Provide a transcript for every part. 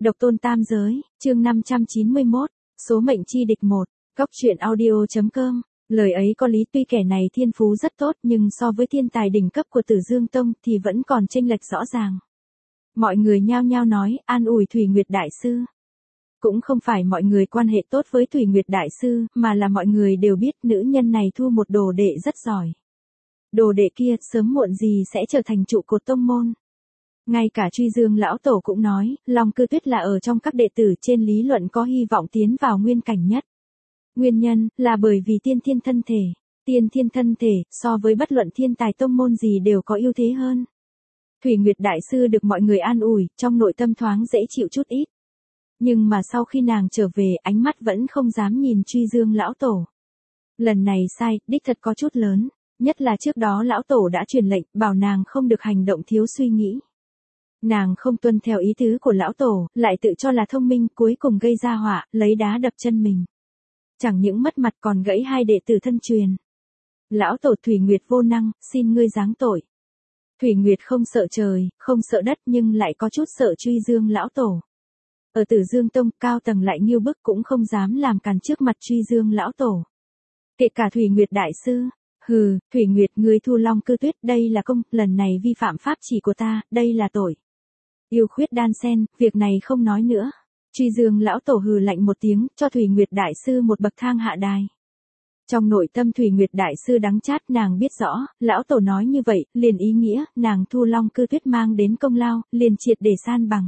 Độc tôn tam giới, chương 591, số mệnh chi địch 1, góc truyện audio.com. Lời ấy có lý, tuy kẻ này thiên phú rất tốt nhưng so với thiên tài đỉnh cấp của Tử Dương Tông thì vẫn còn chênh lệch rõ ràng. Mọi người nhao nhao nói, an ủi Thủy Nguyệt Đại Sư. Cũng không phải mọi người quan hệ tốt với Thủy Nguyệt Đại Sư, mà là mọi người đều biết nữ nhân này thu một đồ đệ rất giỏi. Đồ đệ kia sớm muộn gì sẽ trở thành trụ cột tông môn. Ngay cả Truy Dương lão tổ cũng nói, Long Cư Tuyết là ở trong các đệ tử trên lý luận có hy vọng tiến vào nguyên cảnh nhất. Nguyên nhân là bởi vì tiên thiên thân thể. Tiên thiên thân thể so với bất luận thiên tài tông môn gì đều có ưu thế hơn. Thủy Nguyệt Đại Sư được mọi người an ủi, trong nội tâm thoáng dễ chịu chút ít. Nhưng mà sau khi nàng trở về, ánh mắt vẫn không dám nhìn Truy Dương lão tổ. Lần này sai, đích thật có chút lớn, nhất là trước đó lão tổ đã truyền lệnh bảo nàng không được hành động thiếu suy nghĩ. Nàng không tuân theo ý tứ của lão tổ, lại tự cho là thông minh, cuối cùng gây ra họa, lấy đá đập chân mình. Chẳng những mất mặt còn gãy hai đệ tử thân truyền. Lão tổ Thủy Nguyệt vô năng, xin ngươi giáng tội. Thủy Nguyệt không sợ trời, không sợ đất nhưng lại có chút sợ Truy Dương lão tổ. Ở Tử Dương Tông, cao tầng lại nghiêu bức cũng không dám làm càn trước mặt Truy Dương lão tổ. Kể cả Thủy Nguyệt Đại Sư. Hừ, Thủy Nguyệt, ngươi thu Long Cư Tuyết, đây là công, lần này vi phạm pháp chỉ của ta, đây là tội. Yêu khuyết đan sen, việc này không nói nữa. Truy Dương lão tổ hừ lạnh một tiếng, cho Thủy Nguyệt Đại Sư một bậc thang hạ đài. Trong nội tâm Thủy Nguyệt Đại Sư đắng chát, nàng biết rõ, lão tổ nói như vậy, liền ý nghĩa, nàng thu Long Cư Tuyết mang đến công lao, liền triệt để san bằng.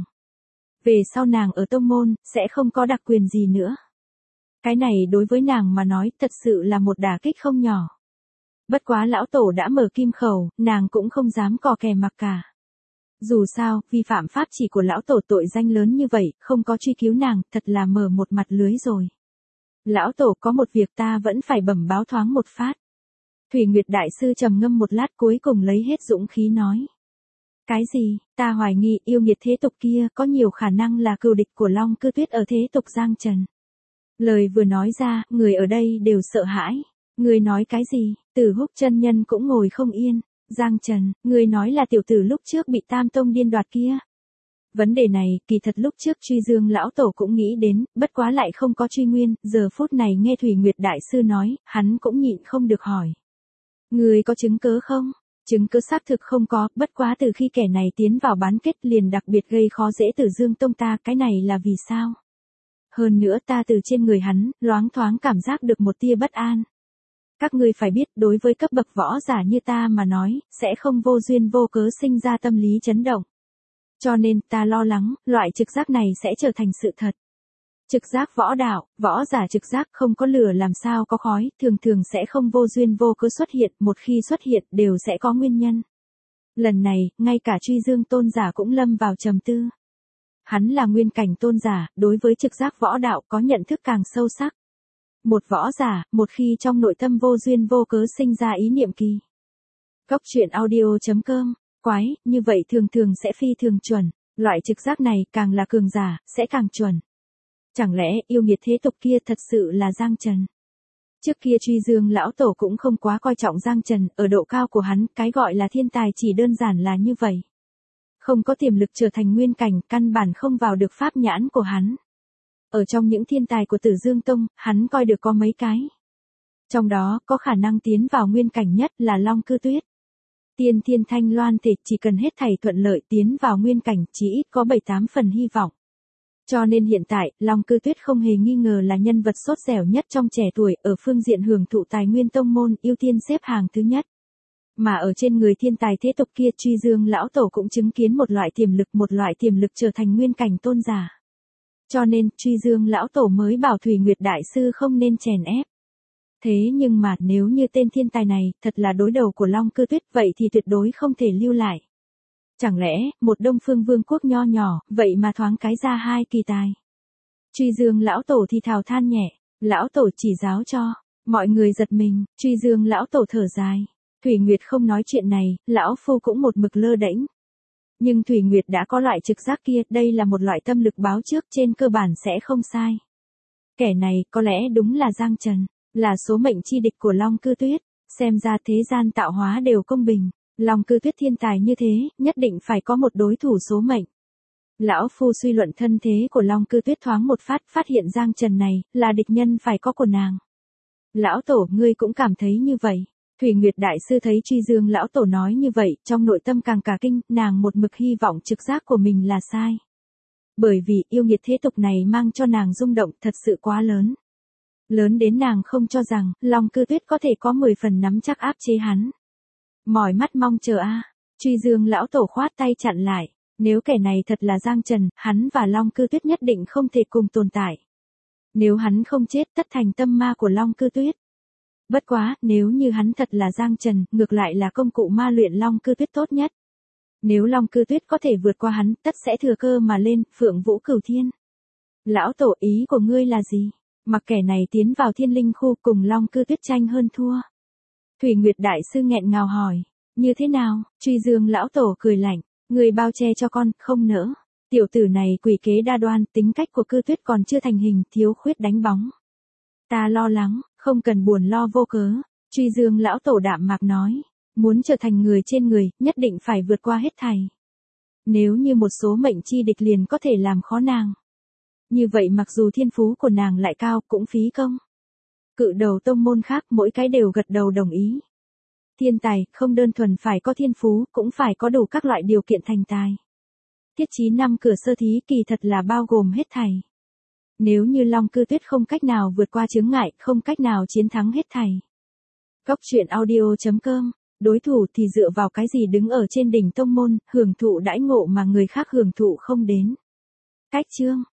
Về sau nàng ở tông môn, sẽ không có đặc quyền gì nữa. Cái này đối với nàng mà nói, thật sự là một đả kích không nhỏ. Bất quá lão tổ đã mở kim khẩu, nàng cũng không dám cò kè mặc cả. Dù sao, vi phạm pháp chỉ của lão tổ tội danh lớn như vậy, không có truy cứu nàng, thật là mở một mặt lưới rồi. Lão tổ, có một việc ta vẫn phải bẩm báo thoáng một phát. Thủy Nguyệt Đại Sư trầm ngâm một lát, cuối cùng lấy hết dũng khí nói. Cái gì? Ta hoài nghi yêu nghiệt thế tục kia có nhiều khả năng là cừu địch của Long Cư Tuyết ở thế tục Giang Trần. Lời vừa nói ra, người ở đây đều sợ hãi. Người nói cái gì? Tử Húc chân nhân cũng ngồi không yên. Giang Trần, người nói là tiểu tử lúc trước bị Tam Tông điên đoạt kia. Vấn đề này, kỳ thật lúc trước Truy Dương lão tổ cũng nghĩ đến, bất quá lại không có truy nguyên, giờ phút này nghe Thủy Nguyệt Đại Sư nói, hắn cũng nhịn không được hỏi. Người có chứng cớ không? Chứng cứ xác thực không có, bất quá từ khi kẻ này tiến vào bán kết liền đặc biệt gây khó dễ Tử Dương Tông ta, cái này là vì sao? Hơn nữa ta từ trên người hắn, loáng thoáng cảm giác được một tia bất an. Các ngươi phải biết, đối với cấp bậc võ giả như ta mà nói, sẽ không vô duyên vô cớ sinh ra tâm lý chấn động. Cho nên ta lo lắng, loại trực giác này sẽ trở thành sự thật. Trực giác võ đạo, võ giả trực giác không có lửa làm sao có khói, thường thường sẽ không vô duyên vô cớ xuất hiện, một khi xuất hiện đều sẽ có nguyên nhân. Lần này, ngay cả Truy Dương tôn giả cũng lâm vào trầm tư. Hắn là nguyên cảnh tôn giả, đối với trực giác võ đạo có nhận thức càng sâu sắc. Một võ giả, một khi trong nội tâm vô duyên vô cớ sinh ra ý niệm kỳ. Góc truyện audio.com, quái, như vậy thường thường sẽ phi thường chuẩn, loại trực giác này càng là cường giả, sẽ càng chuẩn. Chẳng lẽ yêu nghiệt thế tục kia thật sự là Giang Trần? Trước kia Truy Dương lão tổ cũng không quá coi trọng Giang Trần, ở độ cao của hắn, cái gọi là thiên tài chỉ đơn giản là như vậy. Không có tiềm lực trở thành nguyên cảnh, căn bản không vào được pháp nhãn của hắn. Ở trong những thiên tài của Tử Dương Tông, hắn coi được có mấy cái. Trong đó, có khả năng tiến vào nguyên cảnh nhất là Long Cư Tuyết. Tiên Thiên Thanh Loan Thể chỉ cần hết thảy thuận lợi tiến vào nguyên cảnh, chỉ ít có 7-8 phần hy vọng. Cho nên hiện tại, Long Cư Tuyết không hề nghi ngờ là nhân vật sốt dẻo nhất trong trẻ tuổi, ở phương diện hưởng thụ tài nguyên tông môn, ưu tiên xếp hàng thứ nhất. Mà ở trên người thiên tài thế tục kia, Truy Dương lão tổ cũng chứng kiến một loại tiềm lực trở thành nguyên cảnh tôn giả. Cho nên, Truy Dương lão tổ mới bảo Thủy Nguyệt Đại Sư không nên chèn ép. Thế nhưng mà, nếu như tên thiên tài này, thật là đối đầu của Long Cư Tuyết, vậy thì tuyệt đối không thể lưu lại. Chẳng lẽ, một Đông Phương Vương quốc nho nhỏ, vậy mà thoáng cái ra hai kỳ tài. Truy Dương lão tổ thì thào than nhẹ, lão tổ chỉ giáo cho, mọi người giật mình, Truy Dương lão tổ thở dài. Thủy Nguyệt không nói chuyện này, lão phu cũng một mực lơ đễnh. Nhưng Thủy Nguyệt đã có loại trực giác kia, đây là một loại tâm lực báo trước, trên cơ bản sẽ không sai. Kẻ này, có lẽ đúng là Giang Trần, là số mệnh chi địch của Long Cư Tuyết, xem ra thế gian tạo hóa đều công bình. Long Cư Tuyết thiên tài như thế, nhất định phải có một đối thủ số mệnh. Lão phu suy luận thân thế của Long Cư Tuyết thoáng một phát hiện Giang Trần này, là địch nhân phải có của nàng. Lão tổ, ngươi cũng cảm thấy như vậy. Thủy Nguyệt Đại Sư thấy Truy Dương lão tổ nói như vậy, trong nội tâm càng cả kinh, nàng một mực hy vọng trực giác của mình là sai. Bởi vì yêu nghiệt thế tục này mang cho nàng rung động thật sự quá lớn. Lớn đến nàng không cho rằng, Long Cư Tuyết có thể có 10 phần nắm chắc áp chế hắn. Mỏi mắt mong chờ a. Truy Dương lão tổ khoát tay chặn lại. Nếu kẻ này thật là Giang Trần, hắn và Long Cư Tuyết nhất định không thể cùng tồn tại. Nếu hắn không chết tất thành tâm ma của Long Cư Tuyết. Bất quá, nếu như hắn thật là Giang Trần, ngược lại là công cụ ma luyện Long Cư Tuyết tốt nhất. Nếu Long Cư Tuyết có thể vượt qua hắn, tất sẽ thừa cơ mà lên, Phượng Vũ Cửu Thiên. Lão tổ, ý của ngươi là gì? Mặc kẻ này tiến vào Thiên Linh khu cùng Long Cư Tuyết tranh hơn thua. Thủy Nguyệt Đại Sư nghẹn ngào hỏi, như thế nào? Truy Dương lão tổ cười lạnh, người bao che cho con, không nỡ. Tiểu tử này quỷ kế đa đoan, tính cách của Cư Tuyết còn chưa thành hình, thiếu khuyết đánh bóng. Ta lo lắng, không cần buồn lo vô cớ. Truy Dương lão tổ đạm mạc nói, muốn trở thành người trên người, nhất định phải vượt qua hết thảy. Nếu như một số mệnh chi địch liền có thể làm khó nàng. Như vậy mặc dù thiên phú của nàng lại cao, cũng phí công. Cự đầu tông môn khác mỗi cái đều gật đầu đồng ý. Thiên tài, không đơn thuần phải có thiên phú, cũng phải có đủ các loại điều kiện thành tài. Thiết chí 5 cửa sơ thí kỳ thật là bao gồm hết thảy. Nếu như Long Cư Tuyết không cách nào vượt qua chướng ngại, không cách nào chiến thắng hết thảy. Góc truyện audio.com, đối thủ thì dựa vào cái gì đứng ở trên đỉnh tông môn, hưởng thụ đãi ngộ mà người khác hưởng thụ không đến. Cách chương